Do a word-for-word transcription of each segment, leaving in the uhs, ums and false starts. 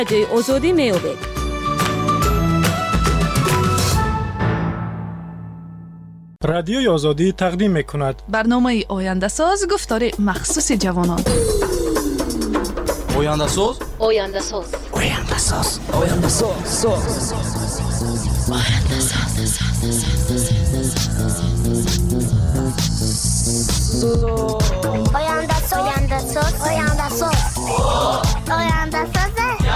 رادیوی آزادی می‌یابید. رادیوی آزادی تقدیم می‌کند برنامه آینده ساز گفتار مخصوص جوانان. آینده ساز آینده ساز آینده ساز آینده ساز آینده ساز آینده ساز آینده ساز آینده ساز آینده ساز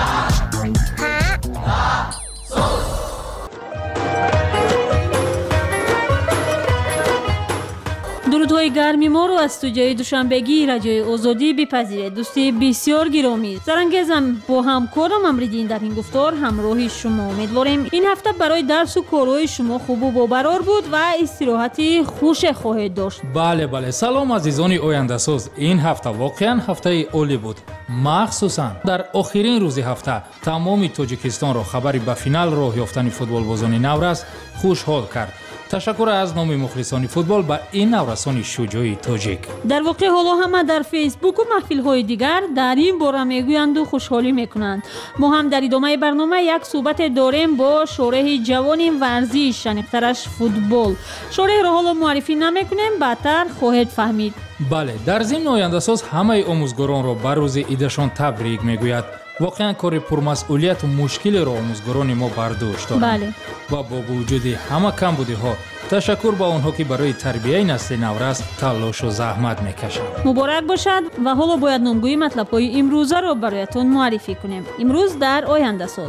درودهای گرمی ما رو از استودیوی دوشنبگی رادیوی آزادی بپذیرید. دوستی بسیار گرامی، سرانگیزم با همکارم امریدین در این گفتار همراهی شما امیدواریم این هفته برای درس و کارهای شما خوب و باقرار بود و استراحتی خوش خواهید داشت. بله بله. سلام عزیزان آینده ساز. این هفته واقعا هفته عالی بود. مخصوصا در آخرین روز هفته تمام تاجیکستان را خبری به فینال راه یافتن فوتبال بازان نورس خوشحال کرد. تشکر از نام مخلصان فوتبال به این نورسان شجاع تاجیک. در واقع حالا همه در فیسبوک و محفل‌های دیگر در این باره میگویند و خوشحالی میکنند. ما هم در ادامه برنامه یک صحبت داریم با شارح جوان ورزش، شنیقترش فوتبال. شارح را حالا معرفی نمیکنیم، بعدتر خواهید فهمید. بله، در ضمن آینده ساز همه آموزگاران را بر روز عیدشان تبریک میگوید. واقعا کار پرمسئولیت و مشکلی را آموزگاران ما برداشت دارند. بله. و با وجود همه کمبودی‌ها تشکر به آنها که برای تربیت نسل نورس تلاش و زحمت میکشند. مبارک باشد. و حالا باید نامگوی مطلب‌های امروزه را برایتون معرفی کنیم. امروز در آینده ساز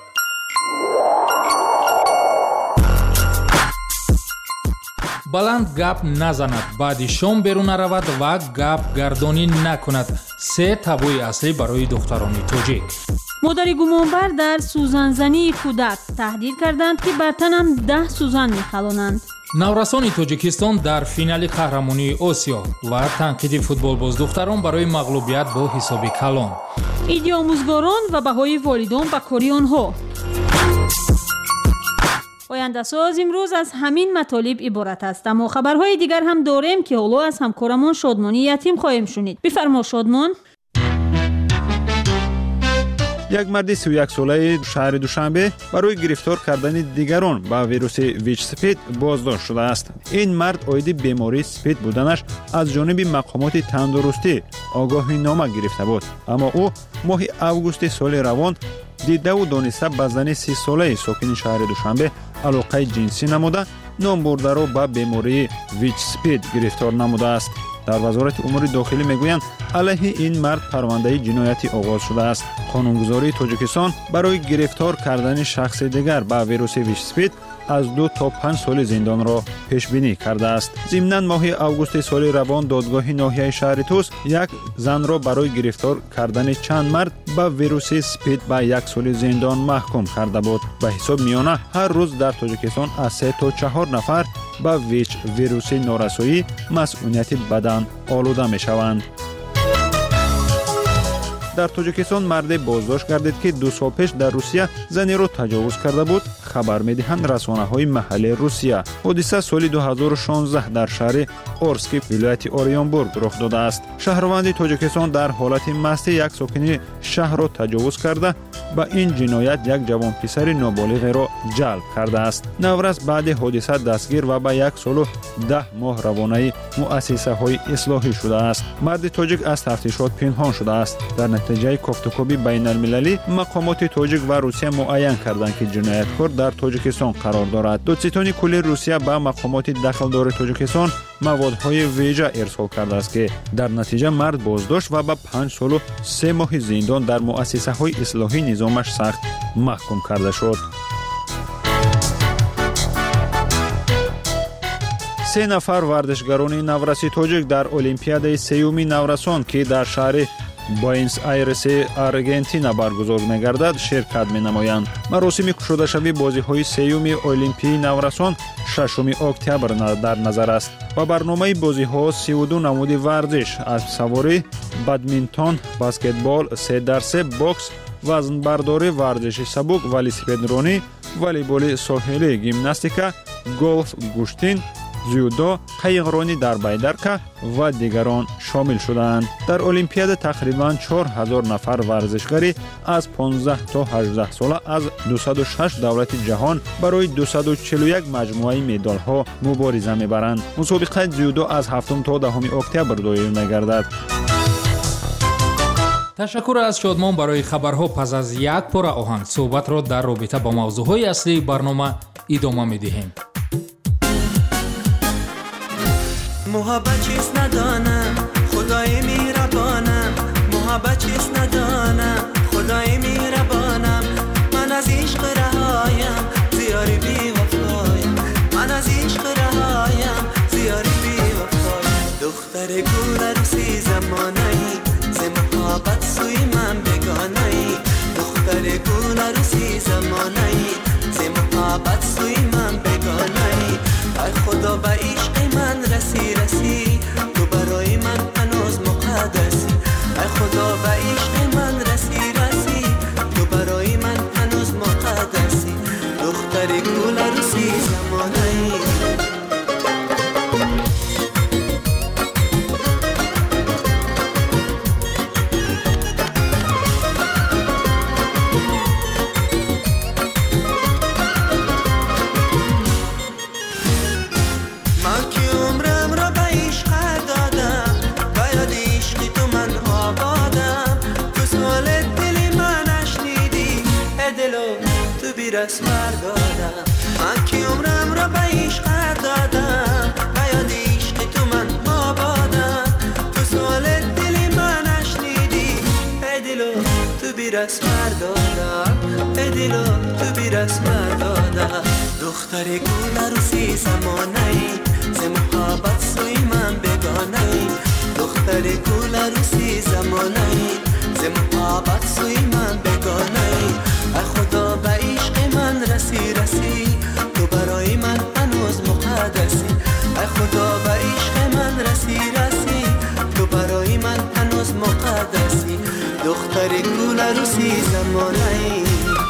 بلند گپ نزند، بعد شام بیرون رود و گپ گردانی نکند. سه تابوی اصلی برای دختران تاجیک. مادر گمانبر در سوزنزنی کودک تهدید کردند که بر تنم ده سوزن می‌خلانند. نورسان تاجیکستان در فینال قهرمانی آسیا و تنقید فوتبال باز دختران برای مغلوبیت با حساب کلان. ایدی آموزگاران و بهای والدان به کاری آنها. آینده ساز امروز از همین مطالب عبارت است، اما خبرهای دیگر هم داریم که حالا از همکارمان شادمانی یتیم خواهیم شنید. بفرما شادمان. یک مرد سی و یک ساله شهر دوشنبه برای گرفتار کردن دیگران با ویروس ویچ سپید بازداشت شده است. این مرد عاید بیماری سپید بودنش از جانب مقامات تندرستی آگاهی نامه گرفته بود، اما او ماه اوگوست سال روان دیده و دانسته به زن سی ساله ساکن شهر دوشنبه علاقه جنسی نموده نام برده را به بیماری ویچ سپید گرفتار نموده است. در وزارت امور داخلی میگویند علیه این مرد پرونده جنایتی آغاز شده است. قانونگذاری تاجیکستان برای گرفتار کردن شخص دیگر با ویروس ویچ سپید از دو تا پنج سال زندان را پیش بینی کرده است. ضمناً ماه اوگوست سال روان دادگاه ناحیه شهر توس یک زن را برای گرفتار کردن چند مرد با ویروس سپید به یک سال زندان محکوم کرده بود. به حساب میانه هر روز در تاجیکستان از سه تا چهار نفر با ویچ ویروس نارسایی مسئولیت بدن آلوده می شوند. در تاجیکستان مرد بازداشت گردید که دو سال پیش در روسیه زنی را تجاوز کرده بود. خبر می‌دهند رسانه‌های محلی روسیه. حادثه سال دو هزار و شانزده در شهر اورسک ولایت اوریانبورگ رخ داده است. شهروند تاجیکستان در حالت مستی یک ساکن شهر را تجاوز کرده با این جنایت یک جوان پسر نابالغ را جلب کرده است. نورس بعد حادثه دستگیر و با یک سال و ده ماه روانه مؤسسه‌های اصلاحی شده است. مرد تاجیک از تفتیشات پنهان شده است. در نتیجه کوفتکوبی بین المللی مقامات تاجیک و روسیه معین کردند که جنایتکار در تاجیکستان قرار دارد. دادستان کل روسیه به مقامات دخلدار تاجیکستان موادهای ویژه ارسال کرده است که در نتیجه مرد بازداشت و به پنج سال و سه ماه زندان در مؤسسه‌های اصلاحی نظامش سخت محکوم کرده شد. سه نفر ورزشکاران نورسی تاجیک در المپیاد سیومی نورسان که در شهر باینس آیرس آرژانتین برگزار می‌گردد شرکت می‌نمایند. مراسم گشوده‌شوی بازی‌های سیوم المپیای نورسان ششم اکتبر در نظر است و برنامه بازی‌ها سی و دو نمود ورزش از سواری، بدمینتون، بسکتبال، سه در سه، باکس، وزنبرداری، ورزش سبک، ولسپیدرانی، والیبال ساحلی، گیمناستیکا، گلف، گوشتین، زیودو، قایقرانی در بیدرکه و دیگران شامل شدند. در المپیاد تقریباً چهار هزار نفر ورزشکاری از پانزده تا هجده ساله از دویست و شش دولت جهان برای دویست و چهل و یک مجموعه مدال‌ها مبارزه می‌برند. مسابقه جودو از هفتم تا دهم اکتبر دایر می‌گردد. تشکر از شادمان برای خبرها. پس از یک پاره آهنگ صحبت را در رابطه با موضوعهای اصلی برنامه ادامه می‌دهیم. محبت چیست ندانم خدای میربانم، محبت چیست ندانم خدای میربانم، من از عشق رهایم زیاری بی وفایم، من از عشق رهایم زیاری بی وفایم، دختر گل روسی زمانه‌ای ز محبت سوی من بگانه‌ای، دختر گل روسی زمانه‌ای ز محبت سوی من بگانه‌ای، ای خدا به عشق من رسی رسی، تو برای من هنوز مقدسی، ای خدا به عشق من رسی رسی، تو برای من هنوز مقدسی، دختر گل روسی زمانه‌ای. رسم دادم من که عمرم را به عشق دادم، بیاد عشق تو من آبادم، تو سوال دلی من نشنیدی، ای دلو تو بی رسم دادم، ای دلو تو بی رسم دادم، دختر گل روسی زمانه‌ای ز محبت سوی من بگانه‌ای، دختر گل روسی زمانه‌ای ز محبت سوی من بگانه‌ای، ای خدا به عشق من رسی رسی، تو برای من هنوز مقدسی، ای خدا به عشق من رسی رسی، تو برای من هنوز مقدسی، دختر گل روسی زمانه‌ای.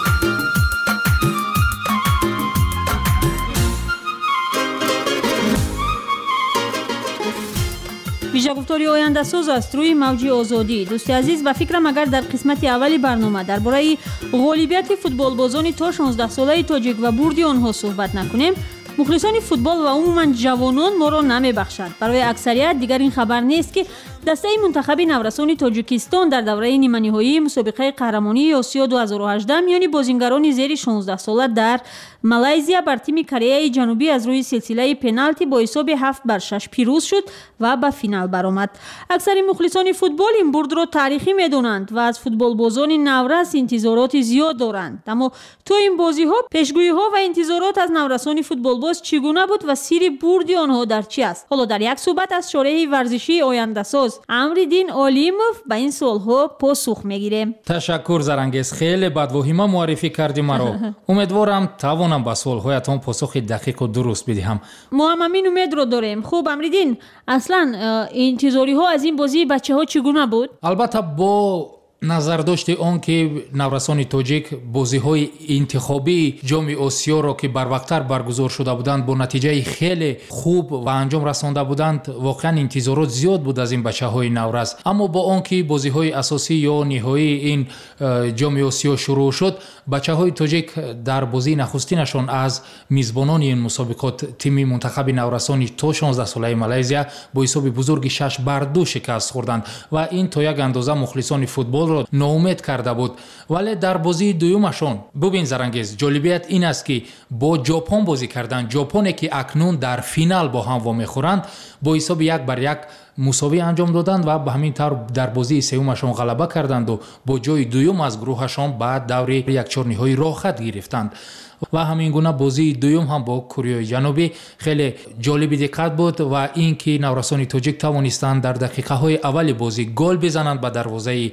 ویژه گفتاری آینده ساز است روی موج آزادی. دوستی عزیز، به فکرم اگر در قسمت اولی برنامه درباره غالبیت فوتبال بازان تا شانزده ساله تاجیک و برد آنها صحبت نکنیم، مخلصان فوتبال و عموما جوانان ما را نمیبخشند. برای اکثریت دیگر این خبر نیست که دسته منتخب نورسان تاجیکستان در دوره نیمه نهایی مسابقه قهرمانی آسیا دو هزار و هجده میان بازیگران زیر شانزده ساله در مالایزیا بر تیم کره جنوبی از روی سلسله پنالتی با حساب هفت بر شش پیروز شد و به فینال برآمد. اکثر مخلصان فوتبال این برد را تاریخی میدونند و از فوتبال بازان نورس انتظارات زیاد دارند. اما تو این بازی ها پیشگویی ها و انتظارات از نورسان فوتبال باز چگونه بود و سیر برد آنها در چی است؟ حالا در یک صحبت از شارح ورزشی آینده ساز امریدین علیموف به این سوالها پاسخ میگیره. تشکر زرنگیز، خیلی بدوهیما معرفی کردی مرا. امیدوارم توانم به سوالهایتان پاسخ دقیق و درست بدهم. ما هم همین امید رو داریم. خوب امریدین، اصلا انتظاری ها از این بازی بچه ها چگونه بود؟ البته با نظر داشته آن که نورسان تاجیک بازی‌های انتخابی جام آسیا را که بر وقت‌تر برگزار شده بودند با نتیجه خیلی خوب و انجام رسانده بودند، واقعا انتظارات زیاد بود از این بچه‌های نورس. اما با آن که بازی‌های اساسی یا نهایی این جام آسیا شروع شد، بچه‌های تاجیک در بازی نخستینشان از میزبانان این مسابقات تیم منتخب نورسان تا شانزده ساله مالایزیا با حساب بزرگ شش بر دو شکست خوردند و این تا یک اندازه مخلصان فوتبال را ناامید کرده بود. ولی در بازی دومشان ببین زرنگیز، جالبیت این است که با ژاپن بازی کردند. ژاپنی که اکنون در فینال با هم وا میخورند با حساب یک بر یک مساوی انجام دادند و به همین طور در بازی سومشان غلبه کردند و با جای دوم از گروهشان بعد دور یک چهار نهایی راحت گرفتند. و همین گونه بازی دوم هم با کره جنوبی خیلی جالب دقت بود و این که نورسان تاجیک توانستند در دقیقه های اول بازی گل بزنند به دروازه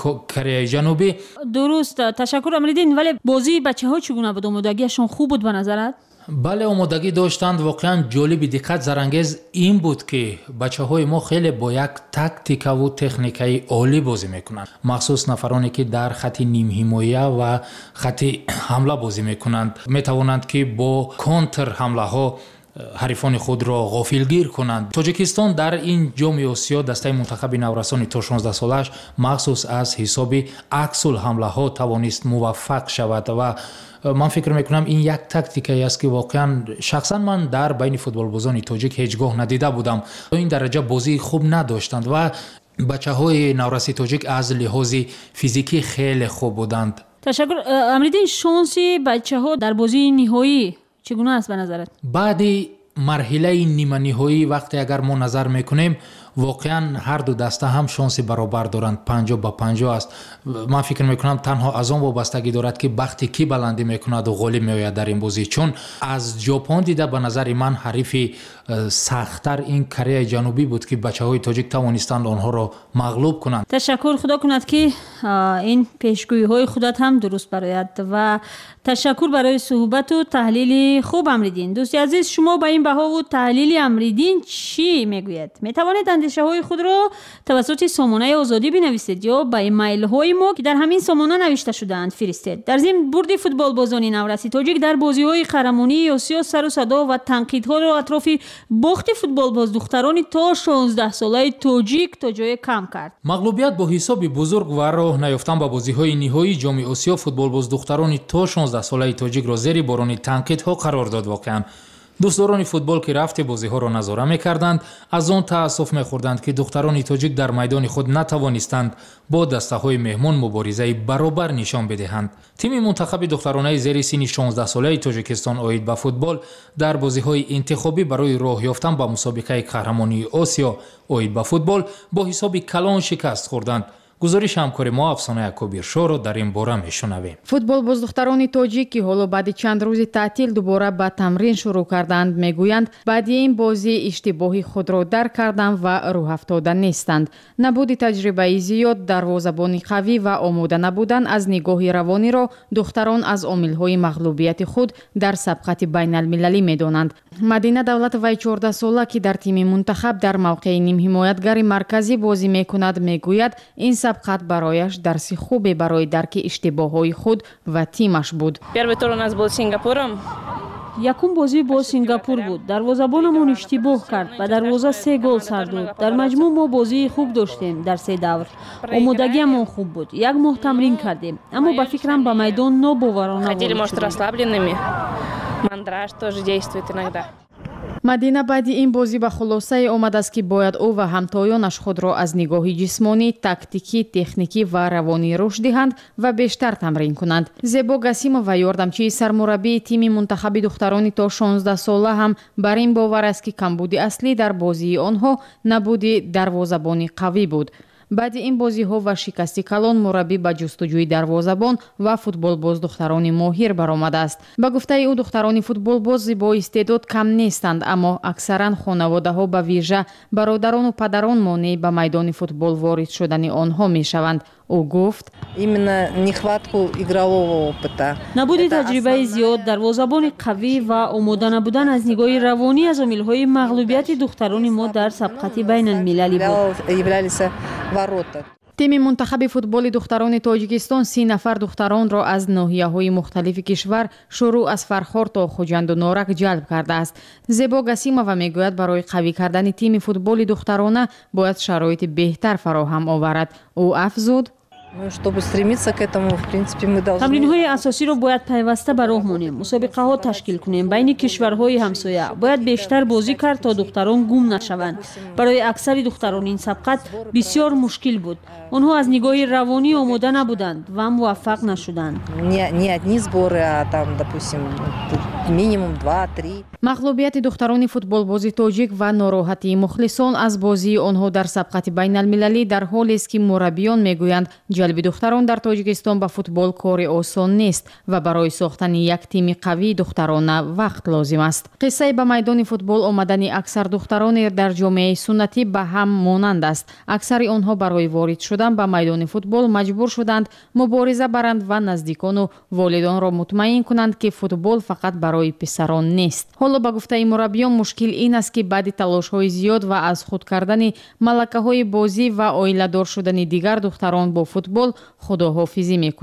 کره جنوبی. درست، تشکر امریدین. ولی بازی بچه ها چگونه بود؟ آمادگیشون خوب بود به نظرت؟ بله، آمادگی داشتند. واقعا جالب دقت زرنگیز این بود که بچه های ما خیلی با یک تاکتیک و تکنیکی عالی بازی میکنند، مخصوص نفرانی که در خط نیم حمایه و خط حمله بازی میکنند. میتوانند که با کانتر حمله ها حریفان خود را غافلگیر کنند. تاجیکستان در این جام آسیا دسته منتخب نورسان تا شانزده سالش مخصوص از حساب عکس الحمله ها توانست موفق شود و من فکر میکنم این یک تاکتیکی است که واقعا شخصا من در بین فوتبالبازان تاجیک هیچگاه ندیده بودم. این درجه بازی خوب نداشتند و بچه های نورسی تاجیک از لحاظ فیزیکی خیلی خوب بودند. تشکر. امریدین شانسی بچه ها در بازی نهایی چگونه است به نظرت؟ بعد مرحله نیمه نهایی وقتی اگر ما نظر میکنیم واقعا هر دو دسته هم شانس برابر دارند، پنجاه با پنجاه است. من فکر میکنم تنها از آن وابستگی دارد که بختی کی بلندی میکند و غالب میآید در این بازی، چون از ژاپن دیده به نظر من حریف سختتر این کره جنوبی بود که بچه های تاجیک توانستند آنها را مغلوب کنند. تشکر. خدا کند که این پیشگویی های خودت هم درست برآید و تشکر برای صحبت و تحلیل خوب امریدین. دوستی عزیز، شما با این بها و تحلیل امریدین چی میگوید؟ میتوانید اندیشه های خود را توسط سامانه آزادی بنویسید یا با ایمیل های ما که در همین سامانه نوشته شده‌اند فرستید. در ضمن برد فوتبال بازان نورسی تاجیک در بازی های قهرمانی آسیا سر و صدا و تنقیدها را اطراف باخت فوتبال باز دختران تا شانزده ساله تاجیک تا جای کم کرد. مغلوبیت با حساب بزرگ و راه نیافتن به بازی های نهایی جام آسیا فوتبال باز دختران تا شانزده ساله تاجیک را زیر باران تنقیدها قرار داد. واقعا دوستداران فوتبال که رفت بازی ها را نظاره می‌کردند از آن تأسف می‌خوردند که دختران تاجیک در میدان خود نتوانستند با دسته های مهمان مبارزه برابر نشان بدهند. تیم منتخب دخترانه زیر سن شانزده ساله تاجیکستان آید به فوتبال در بازی های انتخابی برای راه یافتن به مسابقه قهرمانی آسیا آید به فوتبال با حساب کلان شکست خوردند. گزارش همکار ما افسانه کبیرشاه را در این باره میشنویم. فوتبال باز دختران تاجیک که حالا بعد چند روز تعطیل دوباره به تمرین شروع کردند میگویند بعد این بازی اشتباهی خود را درک کردند و راه افتاده نیستند. نبود تجربه زیاد، دروازه‌بان قوی و آماده نبودن از نگاه روانی را دختران از عامل‌های مغلوبیت خود در سبقت بین المللی میدانند. مدینه دولت وی چهارده ساله که در تیم منتخب در موقع نیم حمایتگر مرکزی بازی میکند میگوید این سبقت برایش درس خوبی برای درک اشتباه‌های خود و تیمش بود. یکم بازی با سنگاپور بود. دروازه‌بانمون اشتباه کرد و دروازه سه گل سر داد. در مجموع ما بازی خوب داشتیم در سه دور. آمادگیمون خوب بود. یک ماه تمرین کردیم. اما با فکرم به میدان ناباورانه بود. مدینه بعد این بازی به خلاصه آمد است که باید او و همتایانش خود را از نگاه جسمانی، تاکتیکی، تکنیکی و روانی رشد دهند و بیشتر تمرین کنند. زیبا گسیمو و یاردمچی سرمربی تیم منتخب دختران تا شانزده ساله هم بر این باور است که کمبود اصلی در بازی آنها نبود دروازه‌بانی قوی بود. بعد این بازی ها و شکست کلان مربی به جستجوی دروازه‌بان و فوتبال باز دختران ماهر برآمده است. به گفته او دختران فوتبال باز با استعداد کم نیستند، اما اکثرا خانواده ها به ویژه برادران و پدران مانع به میدان فوتبال وارد شدن آنها می شوند. او گفت نبود تجربه زیاد، دروازه‌بان قوی و آماده نبودن از نگاه روانی از عامل‌های مغلوبیت دختران ما در سبقت بین المللی بود. تیم منتخب فوتبال دختران تاجیکستان سی نفر دختران را از ناحیه‌های مختلف کشور شروع از فرخار تا خوجند و نارک جلب کرده است. زیبا گسیمووا میگوید برای قوی کردن تیم فوتبال دخترانه باید شرایط بهتر فراهم آورد. او افزود تمرین‌های اساسی را باید پیوسته به راه مانیم. مسابقه ها تشکیل کنیم بین کشورهای همسایه. باید بیشتر بازی کرد تا دختران گم نشوند. برای اکثر دختران این سبقت بسیار مشکل بود. آنها از نگاه روانی آماده نبودند و موفق نشدند. مغلوبیت دختران فوتبال بازی تاجیک و ناراحتی مخلصان از بازی آنها در سبقت بین المللی در حالی است که مربیان میگویند جلب دختران در تاجیکستان به فوتبال کار آسان نیست و برای ساختن یک تیم قوی دخترانه وقت لازم است. قصه به میدان فوتبال آمدن اکثر دختران در جامعه سنتی به هم مانند است. اکثر آنها برای وارد شدن به میدان فوتبال مجبور شدند مبارزه برند و نزدیکان و والدان را مطمئن کنند که فوتبال فقط برای پسران نیست. حالا به گفته مربیان مشکل این است که بعد تلاش‌های زیاد و از خود کردن ملکه‌های بازی و عائله‌دار شدن دیگر دختران با فوتبال خداحافظی می‌کنند.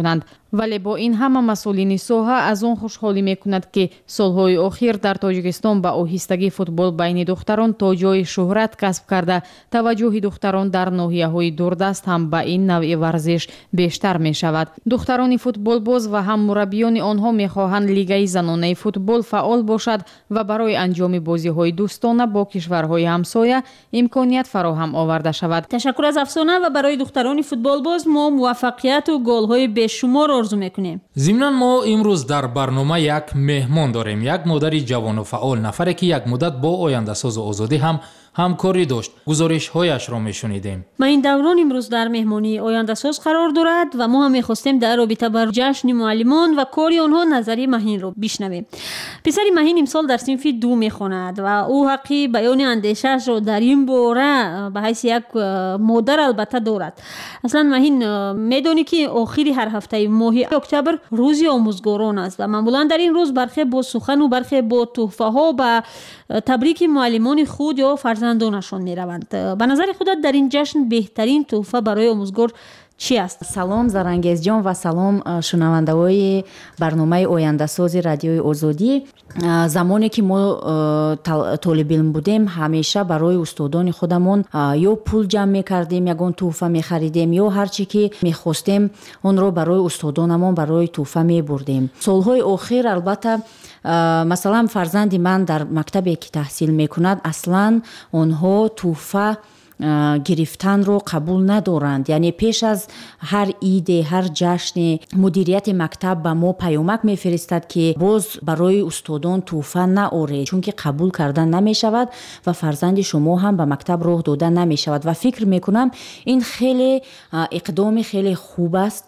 вале бо ин ҳама масъулини соҳа аз он хушҳолӣ мекунад ки солҳои охир дар тоҷикистон ба оҳистагӣ футбол байни духтарон то ҷои шӯҳрат касб карда, таваҷҷӯҳи духтарон дар ноҳияҳои дурдаст ҳам ба ин навъи варзиш бештар мешавад. духтарони футболбоз ва ҳам мураббиёни онҳо мехоҳанд лигаи занонаи футбол фаъол бошад ва барои анҷоми бозиҳои дӯстона бо кишварҳои ҳамсоя имконият фароҳам оварда шавад. ташаккур аз афсона ва барои духтарони футболбоз мо муваффақияту голҳои бешумор орзу мекунем. зимнан мо имрӯз дар барнома як меҳмон дорем, як модари ҷавону фаъол, нафаре ки як муддат бо ояндасозу озодӣ ҳам ҳамкорӣ дошт. гузоришҳояшро мешунидем. маин даврон имрӯз дар меҳмонии ояндасоз қарор дорад ва мо ҳам мехостем дар робита бар ҷашни муаллимон ва кори онҳо назари маҳинро бишнавем. писари маҳин имсол дар синфи ду мехонад ва ӯ ҳаққи баёни андешаашро дар ин бора ба ҳайси як модар албатта дорад. аслан маҳин, медонӣ ки охири ҳар ҳафтаи моҳи октябр рӯзи омӯзгорон аст ва маъмулан дар ин рӯз бархе бо сухану бархе бо тӯҳфаҳо ба табрики муаллимони худ ё фарзандонашон мераванд. ба назари худат дар ин ҷашн беҳтарин тӯҳфа барои омӯзгор чӣ аст? салом Зарангезҷон ва салом шунавандаҳои барномаи ояндасози радиои Озодӣ. замоне ки мо толибилм будем, ҳамеша барои устодони худамон ё пул ҷамъ мекардем, ягон тӯҳфа мехаридем, ё ҳар чӣ ки мехостем онро барои устодонамон барои тӯҳфа мебурдем. солҳои охир албатта масалан фарзанди ман дар мактабе ки таҳсил мекунад, аслан онҳо тӯҳфа гирифтанро қабул надоранд. яъне пеш аз ҳар иде, ҳар ҷашне мудирияти мактаб ба мо паёмак мефиристад ки боз барои устодон тӯҳфа наоред, чунки қабул карда намешавад ва фарзанди шумо ҳам ба мактаб роҳ дода намешавад. ва фикр мекунам ин хеле иқдоми хеле хуб аст,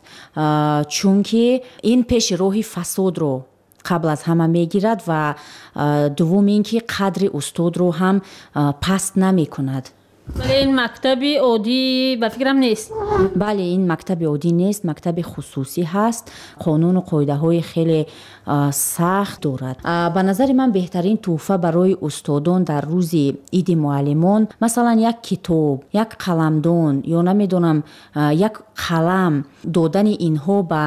чунки ин пеши роҳи фасодро қабл аз ҳама мегирад ва дуввум ин ки қадри устодро ҳам паст намекунад. вале ин мактаби оддӣ ба фикрам нест. бале, ин мактаби оддӣ нест, мактаби хусусӣ ҳаст, қонуну қоидаҳои хеле сахт дорад. ба назари ман беҳтарин тӯҳфа барои устодон дар рӯзи иди муаллимон масалан як китоб, як қаламдон ё намедонам як қалам додани инҳо ба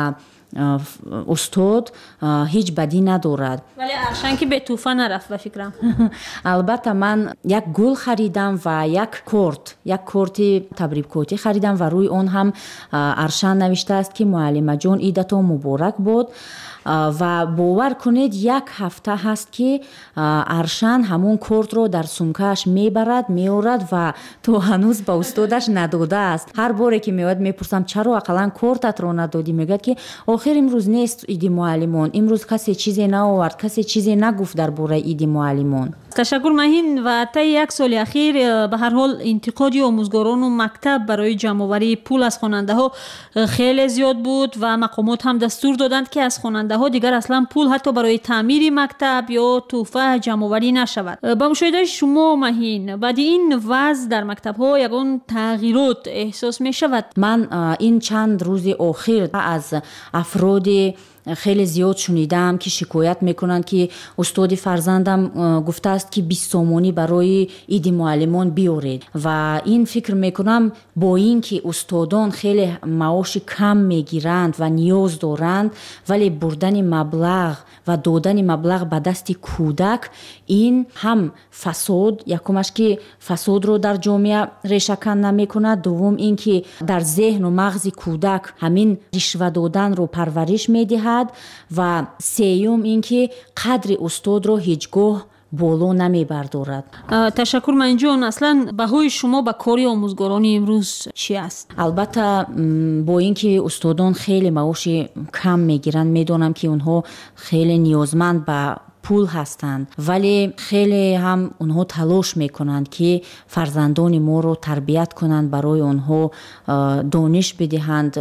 устод ҳеҷ бадӣ надорад. вале аршан ки бе тӯҳфа нарафт ба фикрам. албатта ман як гул харидам ва як корт, як корти табрибкотӣ харидам ва рӯи он ҳам аршан навиштааст ки муаллимаҷон идатон муборак бод. ва бовар кунед як ҳафта ҳаст ки аршан ҳамон кортро дар сумкааш мебарад, меорад ва то ҳанӯз ба устодаш надодааст. ҳар боре ки меояд мепурсам чаро ақаллан кортатро надодӣ? мегӯяд ки охир имрӯз нест иди муаллимон, имрӯз касе чизе наовард, касе чизе нагуфт дар бораи иди муаллимон. ташаккур маҳин. ва таи як соли ахир ба ҳар ҳол интиқоди омӯзгорону мактаб барои ҷамъоварии пул аз хонандаҳо хеле зиёд буд ва мақомот ҳам дастур доданд ки аз хонандаҳо дигар аслан пул ҳатто барои таъмири мактаб ё тӯҳфа ҷамъоварӣ нашавад. ба мушоҳидаи шумо маҳин, баъди ин вазъ дар мактабҳо ягон тағйирот эҳсос мешавад? ман ин чанд рӯзи охир аз афроди خیلی زیاد شنیدم که شکایت میکنند که استاد فرزندم گفته است که بیست سومانی برای عید معلمان بیارید و این فکر میکنم با این که استادان خیلی معاش کم میگیرند و نیاز دارند ولی بردن مبلغ و دادن مبلغ به دست کودک این هم فساد یکمش که فساد رو در جامعه ریشه‌کن نمیکند دوم این که در ذهن و مغز کودک همین رشوه دادن رو پرورش میدهد و سیوم این که قدر استاد رو هیچگاه боло намебардорад. ташаккур маинҷон, аслан баҳои шумо ба кори омӯзгорони имрӯз чӣ аст? албатта бо ин ки устодон хеле маоши кам мегиранд, медонам ки онҳо хеле ниёзманд ба пул ҳастанд, вале хеле ҳам онҳо талош мекунанд ки фарзандони моро тарбият кунанд, барои онҳо дониш бидиҳанд,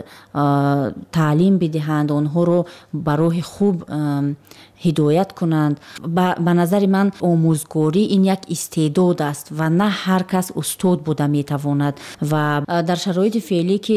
таълим бидиҳанд, онҳоро ба роҳи хуб ҳидоят кунанд. ба назари ман омӯзгорӣ ин як истеъдод аст ва на ҳар кас устод буда метавонад ва дар шароити феълӣ ки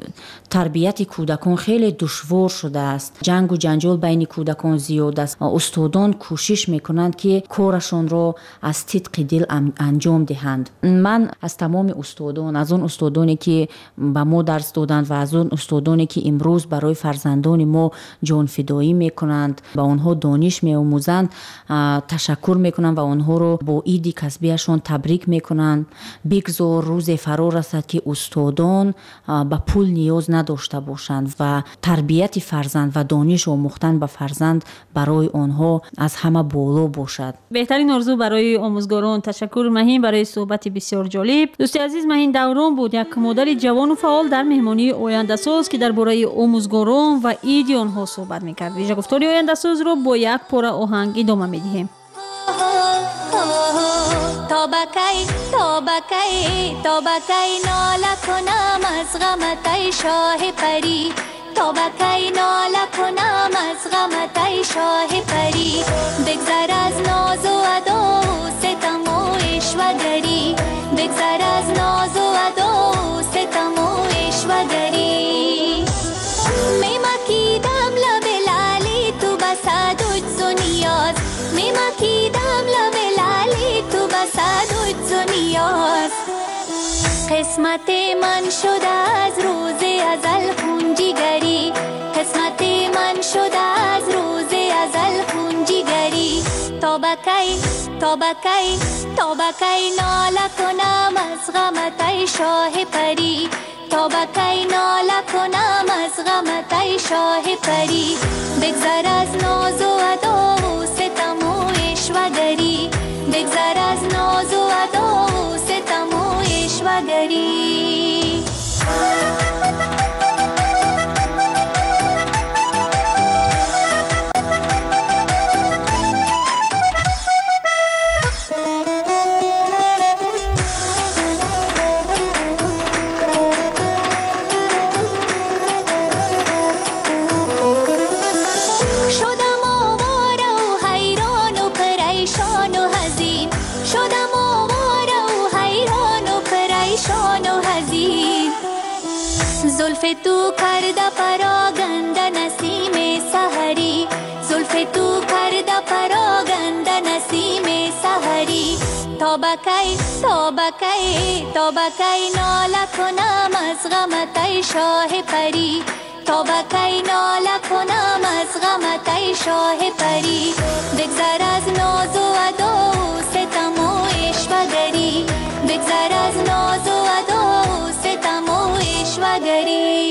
тарбияти кӯдакон хеле душвор шудааст, ҷангу ҷанҷол байни кӯдакон зиёд аст, устодон кӯшиш мекунанд ки корашонро аз тидқи дил анҷом диҳанд. ман аз тамоми устодон, аз он устодоне ки ба мо дарс доданд ва аз он устодоне ки имрӯз барои фарзандони мо ҷонфидоӣ мекунанд, ба онҳо дониш меомӯзанд, ташаккур мекунанд ва онҳоро бо иди касбиашон табрик мекунанд. бигзор рӯзе фаро расад ки устодон ба пул ниёз надошта бошанд ва тарбияти фарзанд ва дониш омӯхтан ба фарзанд барои онҳо аз ҳама боло бошад. беҳтарин орзу барои омӯзгорон. ташаккур маҳин барои суҳбати бисёр ҷолиб. дӯсти азиз, маҳин даврон буд, як модари ҷавону фаъол дар меҳмонии ояндасоз ки дар бораи омӯзгорон ва иди онҳо суҳбат мекард. виҷагуфтори ояндасозро бо як пора оҳанг идома медиҳем. توبکی توبکی توبکی ناله کنم از غمت ای شاه پری توبکی ناله کنم از غمت ای شاه پری بگذر از ناز و ادا و ستم و عشوه‌گری بگذر از ناز و ادا و ستم و عشوه‌گری میمکیدم لب لالی تو بسد و نیاز میمکیدم لب لالی تو بسد و نیاز قسمت من شده از روز ازل خونجیگری قسمت من شده از روز ازل خونجیگری توبکی توبکی توبکی ناله کنم از غمت ای شاه پری توبکی ناله کنم از غمت ای شاه پری بگذر از ناز و ادا و ستم و عشوه‌گری بگذر از ناز و ادا و ستم و عشوه‌گری زلف تو کرده پراگند نسیم سحری زلف تو کرده پراگند نسیم سحری توبکی توبکی توبکی ناله کنم از غمت ای شاه پری توبکی ناله کنم از غمت ای شاه پری بگذر از ناز و ادا و ستم و عشوه‌گری بگذر از ناز و ادا و ستم و عشوه‌گری.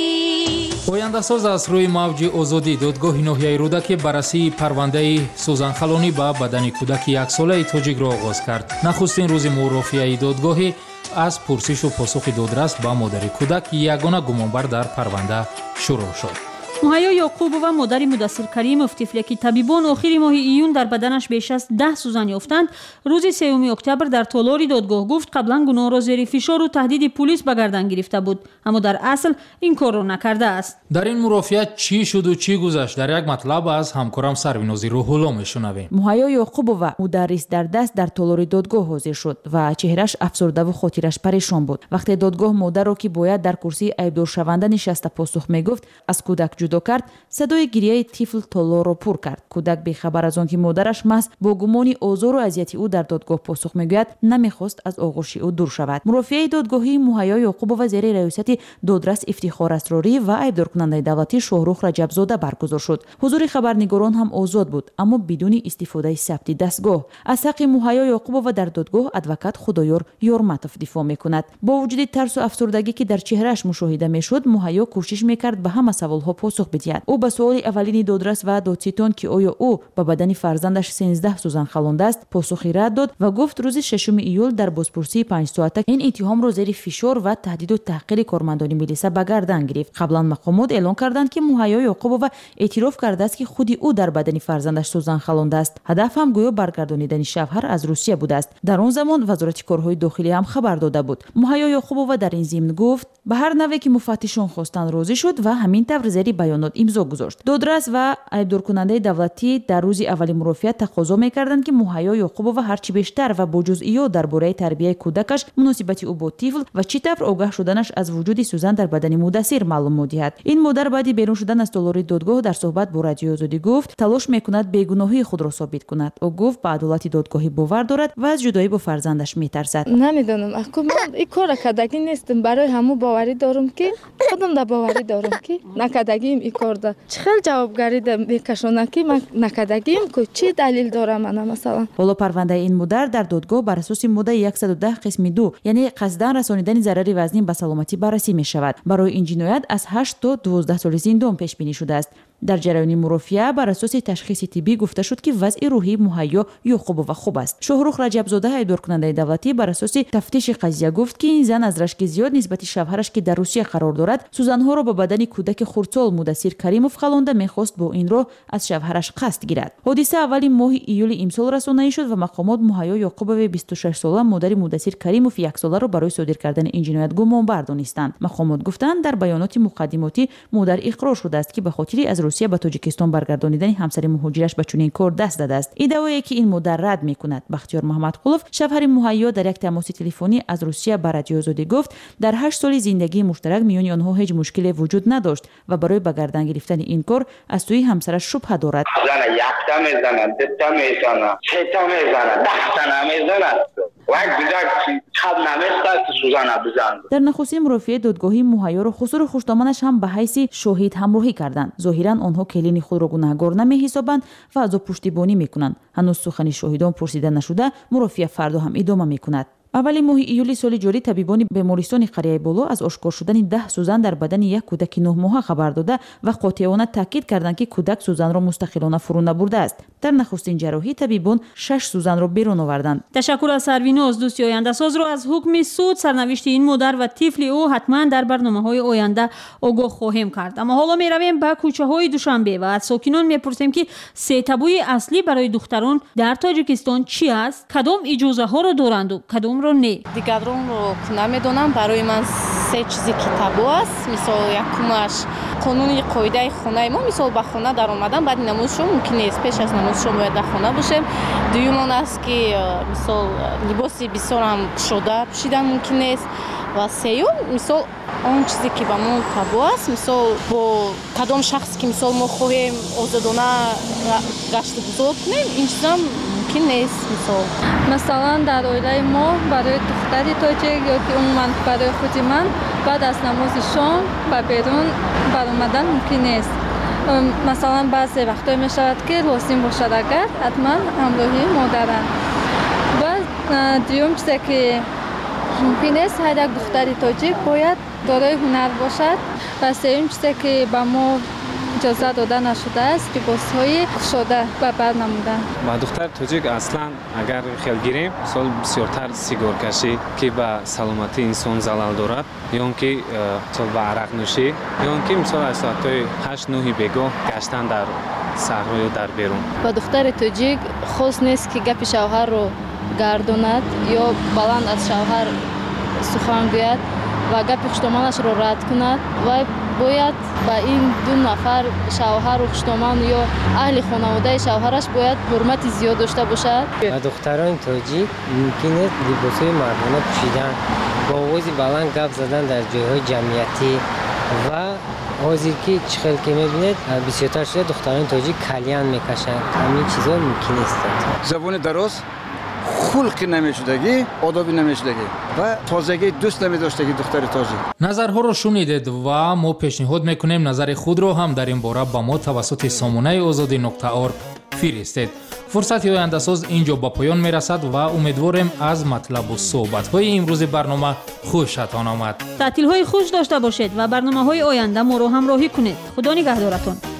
ояндасоз аз рӯи мавҷи озодӣ додгоҳи ноҳияи рӯдаки баррасии парвандаи сӯзанхалонӣ ба бадани кӯдаки яксолаи тоҷикро оғоз кард. нахустин рӯзи мурофиаи додгоҳӣ аз пурсишу посухи додрас ба модари кӯдак ягона гумонбар дар парванда шурӯъ шуд. муҳайё ёқубова модари мудассир каримов тифле ки табибон охири моҳи июн дар баданаш беш аз даҳ сӯзан ёфтанд, рӯзи сеюми октябр дар толори додгоҳ гуфт қаблан гуноҳро зери фишору таҳдиди пулис ба гардан гирифта буд, аммо дар асл ин корро накардааст. дар ин мурофиат чӣ шуду чӣ гузашт, дар як матлаб аз ҳамкорам сарвинози рӯҳулло мешунавем. муҳайё ёқубова мударрис дар даст дар толори додгоҳ ҳозир шуд ва чеҳраш афсурдаву хотираш парешон буд. вақте додгоҳ модарро ки бояд дар курсии айбдоршаванда нишаста посух мегуфт аз кӯдак ҷудо кард, садои гирияи тифл толоро пур кард. кӯдак бехабар аз он ки модараш маҳз бо гумони озору азияти ӯ дар додгоҳ посух мегӯяд, намехост аз оғӯши ӯ дур шавад. мурофиаи додгоҳии муҳайё ёқубова зери раёсати додрас ифтихор асрорӣ ва айбдоркунандаи давлатӣ шоҳрух раҷабзода баргузор шуд. ҳузури хабарнигорон ҳам озод буд, аммо бидуни истифодаи сабти дастгоҳ. аз ҳаққи муҳайё ёқубова дар додгоҳ адвокат худоёр ёрматов дифоъ мекунад. бо вуҷуди тарсу афсурдагӣ ки дар чеҳрааш мушоҳида мешуд, муҳайё кӯшиш мекард ба ҳама саволҳо посух бидиҳад. ӯ ба суоли аввалини додрас ва додситон ки оё ӯ ба бадани фарзандаш сенздаҳ сӯзан халондааст, посухи рад дод ва гуфт рӯзи шашуми июл дар бозпурсии панҷсоата ин иттиҳомро зери фишор ва таҳдиду таҳқири кормандони милиса ба гардан гирифт. қаблан мақомот эълон карданд ки муҳайё ёқубова эътироф кардааст ки худи ӯ дар бадани фарзандаш сӯзан халондааст. ҳадаф ҳам гӯё баргардонидани шавҳар аз русия будааст. дар он замон вазорати корҳои дохилӣ ҳам хабар дода буд. муҳайё ёқубова дар ин зимн гуфт ба ҳар наве ки муфаттишон хостанд розӣ шуд ва ҳамин тавр зери байонот имзо гузошт. додрас ва айбдоркунандаи давлатӣ дар рӯзи аввали мурофиат тақозо мекарданд ки муҳайё ёқубова ҳарчи бештар ва бо ҷузъиёт дар бораи тарбияи кӯдакаш, муносибати ӯ бо тифл ва чӣ тавр огаҳ шуданаш аз вуҷуди Сӯзан дар бадани Муддассир маълумот диҳад. ин модар баъди берун шудан аз толори додгоҳ дар суҳбат бо Радиои Озодӣ гуфт, талош мекунад бегуноҳии худро собит кунад. ӯ гуфт ба адолати додгоҳӣ бовар дорад ва аз ҷудоӣ бо фарзандаш метарсад. намедонам аку ман ин кора кардагӣ нестам, барои ҳаму боварӣ дорам ки худам да боварӣ дорам ки накардагиим ин корда. чӣ хел ҷавобгарӣ да мекашонам ки ман накардагиим ку чӣ далил дорам ана масалан. ҳоло парвандаи ин модар дар додгоҳ бар асоси моддаи яксаду даҳ қисми ду, яъне қасдан расонидани зарари вазнин ба саломатӣ баррасӣ мешавад. барои ин ҷиноят аз ҳашт то дувоздаҳ соли зиндон пешбинӣ шудааст. дар ҷараёни мурофиа бар асоси ташхиси тиббӣ гуфта шуд ки вазъи рӯҳии муҳайё ёқубова хуб аст. шоҳрух раҷабзода айбдоркунандаи давлатӣ бар асоси тафтиши қазия гуфт ки ин зан аз рашки зиёд нисбати шавҳараш ки дар Русия қарор дорад, сӯзанҳоро ба бадани кӯдаки хурдсол Муддассир Каримов қалонда мехост бо ин роҳ аз шавҳараш қасд гирад. ҳодиса аввали моҳи июли имсол расонаӣ шуд ва мақомот муҳайё ёқубови бисту шаш сола модари Муддассир Каримов яксоларо барои содир кардани ин ҷиноят гумонбар донистанд. мақомот гуфтанд дар баёноти муқаддимотӣ модар иқрор шудааст ки ба хотири аз Русия ба Тоҷикистон баргардонидани ҳамсари муҳоҷираш ба чунин кор даст дадааст. иддаое ки ин модар рад мекунад. бахтиёр маҳмадқулов, шавҳари муҳайё, дар як тамоси телефонӣ аз Русия ба Радиои Озодӣ гуфт, дар ҳашт соли зиндагии муштарак миёни онҳо ҳеҷ мушкиле вуҷуд надошт ва барои ба гардан гирифтани ин кор аз сӯи ҳамсараш шубҳа дорад. зана якта мезанад, дета мезанад, сета мезанад, даҳтана мезанад. вай гузак чаб наместад Сӯзана бизанд. дар нахустин мурофиаи додгоҳии муҳайёро хусуру хуштоманаш ҳам ба ҳайси шоҳид ҳамроҳӣ карданд. зоҳиран онҳо келини худро гунаҳгор намеҳисобанд ва азобпуштибонӣ мекунанд. ҳанӯз сухани шоҳидон пурсида нашуда, мурофиа фардо ҳам идома мекунад. аввали моҳи июли соли ҷорӣ табибони бемористони қарияи боло аз ошкор шудани даҳ сӯзан дар бадани як кӯдаки нӯҳ моҳа хабар дода ва қотиона таъкид карданд ки кӯдак сӯзанро мустақилона фурӯ набурдааст. дар нахустин ҷарроҳӣ табибон шаш сӯзанро берун оварданд. ташаккур аз сарвиноз дӯсти ояндасозро аз ҳукми суд сарнавишти ин модар ва тифли ӯ ҳатман дар барномаҳои оянда огоҳ хоҳем кард. аммо ҳоло меравем ба кӯчаҳои Душанбе ва аз сокинон мепурсем ки сетабӯи аслӣ барои духтарон дар Тоҷикистон чӣ аст, кадом иҷозаҳоро доранду кадом дигаронро намедонам. барои ман се чизи ки табу аст. мисол якумаш қонуни қоидаи хонаи мо, мисол ба хона даромадан баъди намозшом мумкин нест, пеш аз намозшом бояд дар хона бошем. дуюм он аст ки мисол либоси бисёрам кушода пӯшидан мумкин нест. ва сеюм мисол он чизе ки ба мо табу аст, мисол бо кадом шахсе ки мисол мо хоҳем озодона гашту гузор кунем, ин чизам мумкин нест. мисол масалан дар оилаи мо барои духтари тоҷик ёки умуман барои худи ман баъд аз намози шом ба берун баромадан мумкин нест. масалан баъзе вақтҳое мешавад ки лозим бошад агар ҳатман ҳамроҳии модарам. ва дуюм чизе ки мумкин нест, ҳар як духтари тоҷик бояд дорои ҳунар бошад. ва сеюм чизе ки ба мо иҷоза дода нашудааст либосҳои кушода ба бар намудан. ба духтари тоҷик аслан агар хел гирем, мисол бисёртар сигаркашӣ ки ба саломатии инсон залал дорад, ё ки мисол ба арақнӯшӣ, ё ки мисол аз соатҳои ҳашт нӯҳи бегоҳ гаштан дар саҳро ё дар берун. ба духтари тоҷик хос нест ки гапи шавҳарро гардонад ё баланд аз шавҳар сухан гӯяд ва гапи хуштоманашро рад кунад. вай бояд ба ин ду нафар шавҳару хуштоман ё аҳли хонаводаи шавҳараш бояд ҳурмати зиёд дошта бошад. ба духтарони тоҷик мумкин аст либосҳои мардона пӯшидан, бо овози баланд гап задан дар ҷойҳои ҷамъиятӣ ва ҳозир ки чӣ хел ки мебинед бисёртар шуда духтарони тоҷик кальян мекашанд. ҳамин чизҳо мумкин аст. забони дароз, хулқи намешудагӣ, одоби намешудагӣ ва тозагии дӯст намедоштагӣ духтари тоҷик. назарҳоро шунидед ва мо пешниҳод мекунем назари худро ҳам дар ин бора ба мо тавассути сомонаи озодӣ нуқта орг фиристед. фурсати ояндасоз ин ҷо ба поён мерасад ва умедворем аз матлабу суҳбатҳои имрӯзи барнома хушатон омад. таътилҳои хуш дошта бошед ва барномаҳои оянда моро ҳамроҳӣ кунед. худо нигаҳдоратон.